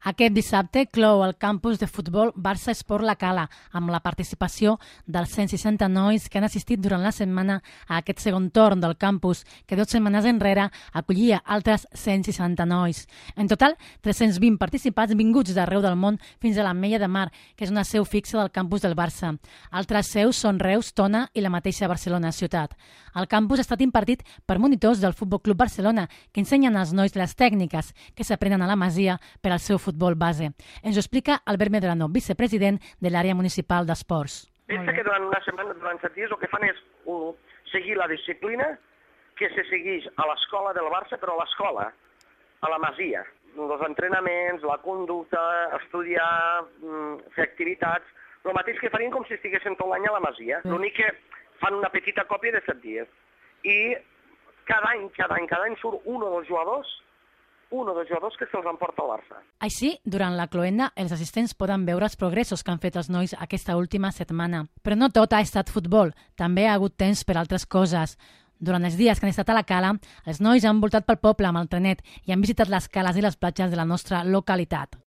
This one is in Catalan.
Aquest dissabte clou el campus de futbol Barça Esport La Cala, amb la participació dels 160 nois que han assistit durant la setmana a aquest segon torn del campus, que 2 setmanes enrere acollia altres 160 nois. En total, 320 participants vinguts d'arreu del món fins a l'Ametlla de Mar, que és una seu fixa del campus del Barça. Altres seus són Reus, Tona i la mateixa Barcelona ciutat. El campus ha estat impartit per monitors del Futbol Club Barcelona, que ensenyen als nois les tècniques que s'aprenen a la Masia per al seu futbol base. Ens ho explica Albert Medrano, vicepresident de l'àrea municipal d'esports. Pensa que durant una setmana, durant 7 dies, el que fan és seguir la disciplina que se segueix a l'escola del Barça, però a l'escola, a la Masia. Els entrenaments, la conducta, estudiar, fer activitats, el mateix que farien com si estiguessin tot l'any a la Masia. L'únic que fan una petita còpia de 7 dies. I cada any surt un o dos jugadors que se'ls emporta al Barça. Així, durant la cloenda, els assistents poden veure els progressos que han fet els nois aquesta última setmana. Però no tot ha estat futbol, també ha hagut temps per altres coses. Durant els dies que han estat a la Cala, els nois han voltat pel poble amb el trenet i han visitat les cales i les platges de la nostra localitat.